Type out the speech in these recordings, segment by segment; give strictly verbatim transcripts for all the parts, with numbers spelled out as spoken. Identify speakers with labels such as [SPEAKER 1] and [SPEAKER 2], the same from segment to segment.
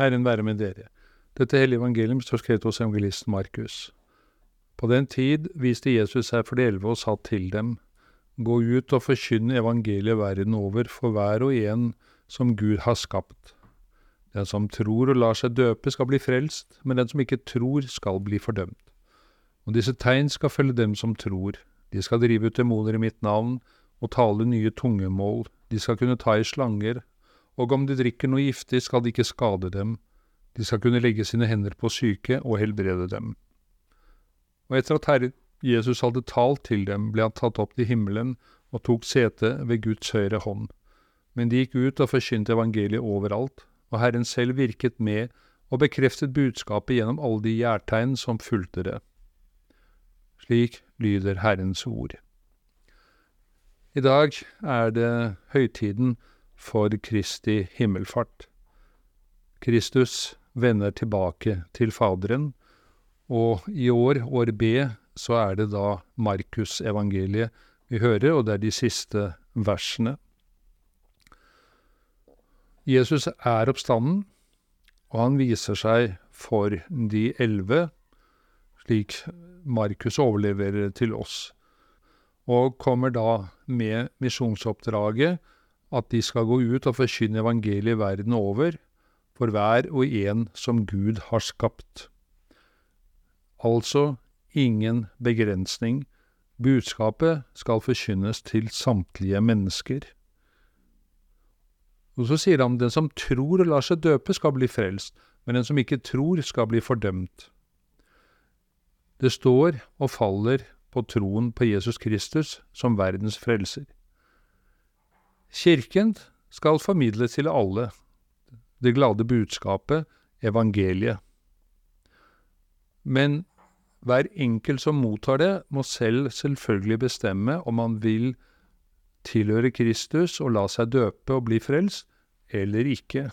[SPEAKER 1] Herren være med dere. Dette hellige evangelium står skrevet hos evangelisten Markus. På den tid viste Jesus seg for de elleve og sa til dem, «Gå ut og forkynne evangeliet verden over for hver og en som Gud har skapt. Den som tror og lar seg døpe skal bli frelst, men den som ikke tror skal bli fordømt. Og disse tegn skal følge dem som tror. De skal drive ut demoner i mitt navn og tale nye tungemål. De skal kunne ta i slanger, og om de drikker noe giftig skal de ikke skade dem. De skal kunne legge sine hender på syke og helbrede dem.» Og etter at Herre Jesus hadde talt til dem, ble han tatt opp til himmelen og tok sete ved Guds høyre hånd. Men de gikk ut og forkynte evangeliet overalt, og Herren selv virket med og bekreftet budskapet gjennom alle de gjærtegn som fulgte det. Slik lyder Herrens ord. I dag er det høytiden for Kristi himmelfart. Kristus vender tilbake til Faderen, og i år, år B, så er det da Markus evangeliet vi hører, og det er de siste versene. Jesus er oppstanden, og han viser seg for de elleve, slik Markus overleverer til oss, og kommer da med misjonsoppdraget at de skal gå ut og forkynne evangeliet verden over, for hver og en som Gud har skapt. Altså ingen begrensning. Budskapet skal forkynnes til samtlige mennesker. Og så sier han, den som tror og lar seg døpe skal bli frelst, men den som ikke tror skal bli fordømt. Det står og faller på troen på Jesus Kristus som verdens frelser. Kirken skal formidle til alle det glade budskapet, evangeliet. Men hver enkelt som mottar det, må selv selvfølgelig bestemme om man vil tilhøre Kristus og la seg døpe og bli frelst, eller ikke.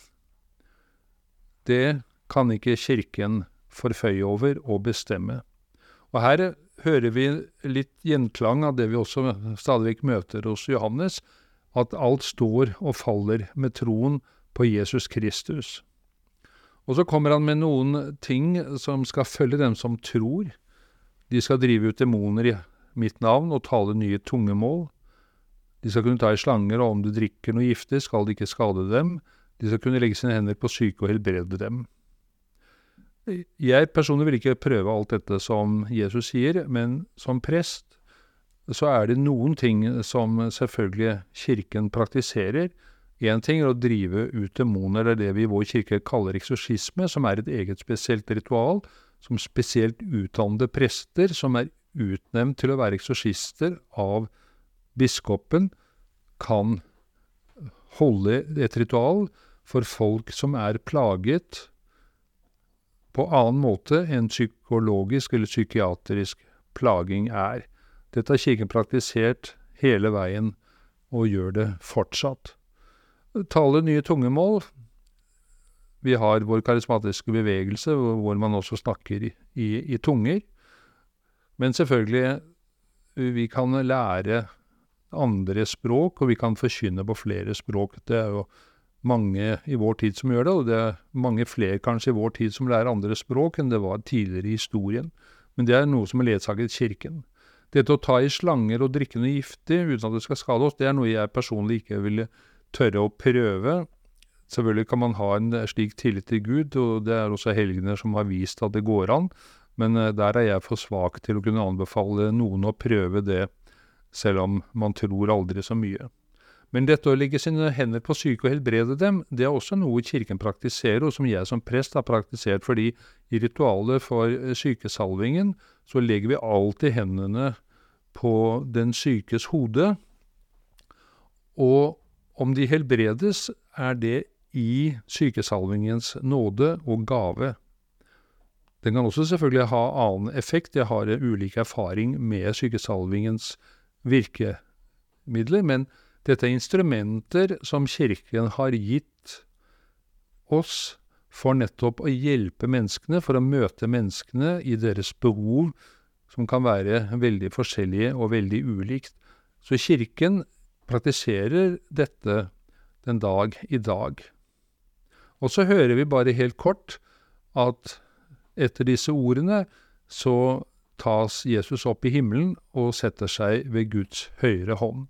[SPEAKER 1] Det kan ikke kirken forføye over og bestemme. Og her hører vi litt gjenklang av det vi også stadigvæk møter hos Johannes, at alt står og faller med troen på Jesus Kristus. Og så kommer han med noen ting som skal følge dem som tror. De skal drive ut demoner i mitt navn og tale nye tungemål. De skal kunne ta i slanger, og om du drikker noe giftig skal de ikke skade dem. De skal kunne legge sine hender på syke og helbrede dem. Jeg personlig vil ikke prøve alt dette som Jesus sier, men som prest så er det noen ting som selvfølgelig kirken praktiserer. En ting er å drive ut demoner, det er det vi i vår kirke kaller eksorsisme, som er et eget spesielt ritual, som spesielt utdannede prester, som er utnevnt til å være eksorsister av biskopen, kan holde et ritual for folk som er plaget på annen måte enn psykologisk eller psykiatrisk plaging er. Dette har kirken praktisert hele veien og gjør det fortsatt. Tale nye tungemål. Vi har vår karismatiske bevegelse, hvor man også snakker i, i, i tunger. Men selvfølgelig, vi kan lære andre språk, og vi kan forkynne på flere språk. Det er jo mange i vår tid som gjør det, og det er mange flere kanskje i vår tid som lærer andre språk enn det var tidligere i historien. Men det er noe som er ledsaget kirken. Dette å ta i slanger og drikke noe giftig uten at det skal skade oss, det er noe jeg personlig ikke ville tørre å prøve. Selvfølgelig kan man ha en slik tillit til Gud, og det er også helgener som har vist at det går an, men der er jeg for svak til å kunne anbefale noen å prøve det, selv om man tror aldri så mye. Men dette å legge sine hender på syke og helbrede dem, det er også noe kirken praktiserer, og som jeg som prest har praktisert, fordi i ritualet for sykesalvingen så legger vi alltid hendene på den sykes hode, og om de helbredes, er det i sykesalvingens nåde og gave. Den kan også selvfølgelig ha annen effekt. Jeg har ulik erfaring med sykesalvingens virkemidler, men dette er instrumenter som kirken har gitt oss for nettopp å hjelpe menneskene, for å møte menneskene i deres behov, som kan være veldig forskjellige og veldig ulikt. Så kirken praktiserer dette den dag i dag. Og så hører vi bare helt kort at etter disse ordene så tas Jesus opp i himmelen og setter seg ved Guds høyre hånd.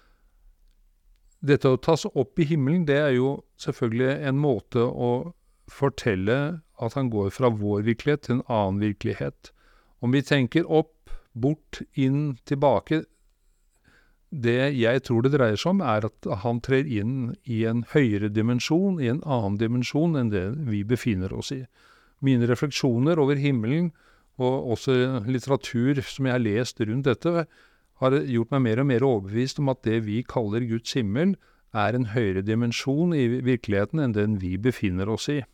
[SPEAKER 1] Dette å tas opp i himmelen, det er jo selvfølgelig en måte å fortelle at han går fra vår virkelighet til en annen virkelighet. Om vi tenker opp, bort, inn, tilbake, det jeg tror det dreier seg om er at han trer inn i en høyere dimensjon, i en annen dimensjon enn det vi befinner oss i. Mine refleksjoner over himmelen, og også litteratur som jeg har lest rundt dette, har gjort meg mer og mer overbevist om at det vi kaller Guds himmel, er en høyere dimensjon i virkeligheten enn den vi befinner oss i.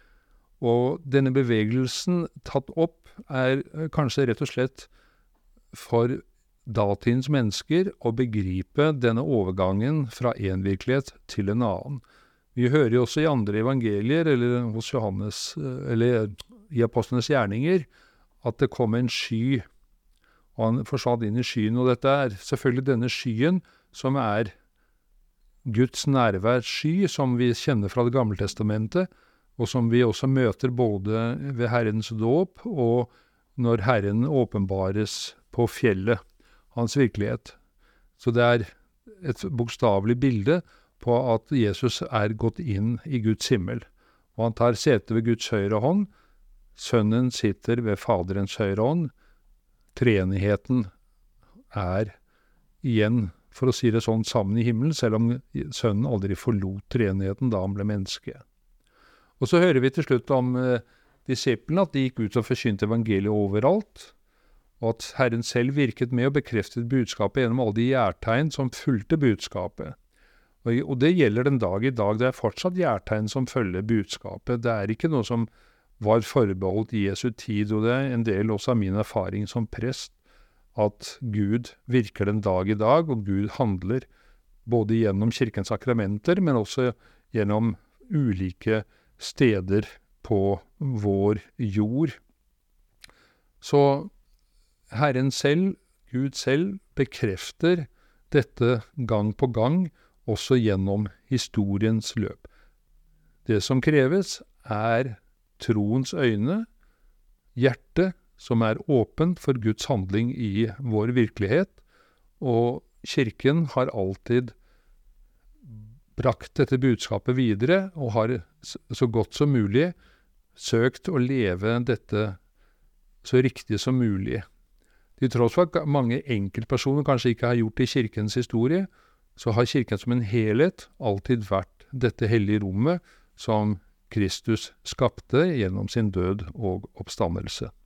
[SPEAKER 1] Og denne bevegelsen tatt opp er kanskje rett og slett for datidens mennesker å begripe denne overgangen fra en virkelighet til en annen. Vi hører jo også i andre evangelier, eller hos Johannes, eller i apostlenes gjerninger, at det kom en sky, og han forsvant inn i skyen, og dette er selvfølgelig denne skyen som er Guds nærværssky, som vi kjenner fra Det gamle testamentet, og som vi også møter både ved Herrens dåp og når Herren åpenbares på fjellet, hans virkelighet. Så det er et bokstavelig bilde på at Jesus er gått inn i Guds himmel, og han tar sete ved Guds høyre hånd. Sønnen sitter ved Faderens høyre hånd. Treenigheten er igjen, for å si det sånn, sammen i himmelen, selv om sønnen aldri forlot treenigheten da han ble menneske. Og så hører vi til slutt om eh, disiplene, at de gikk ut og forkynte evangeliet overalt, og at Herren selv virket med og bekreftet budskapet gjennom alle de gjærtegn som fulgte budskapet. Og, og det gjelder den dag i dag. Det er fortsatt gjærtegn som følger budskapet. Det er ikke noe som var forbeholdt i Jesu tid, og det er en del også av min erfaring som prest, at Gud virker den dag i dag, og Gud handler både gjennom kirkens sakramenter, men også gjennom ulike steder på vår jord. Så Herren selv, Gud selv, bekrefter dette gang på gang, også gjennom historiens løp. Det som kreves er troens øyne, hjerte som er åpent for Guds handling i vår virkelighet, og kirken har alltid brakt dette budskapet videre, og har så godt som mulig søkt å leve dette så riktig som mulig. Til tross for at mange enkeltpersoner kanskje ikke har gjort det i kirkens historie, så har kirken som en helhet alltid vært dette hellige rommet som Kristus skapte gjennom sin død og oppstandelse.